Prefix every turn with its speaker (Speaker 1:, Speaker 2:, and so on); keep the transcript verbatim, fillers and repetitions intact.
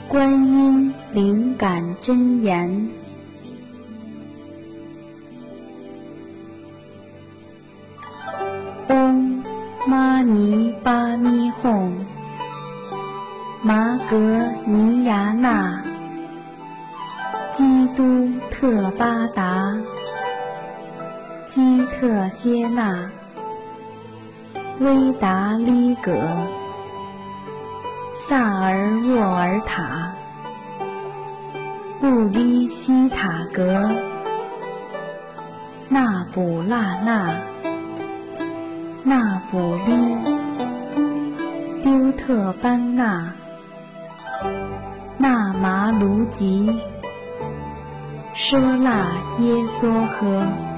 Speaker 1: 观音灵感真言。嗡嘛呢叭咪吽，玛格尼亚那，基督特巴达，基特谢那，威达利葛，萨尔沃尔塔，布利希塔格，那卜拉那，那卜利，丢特班那，那麻卢吉，舍那耶梭诃。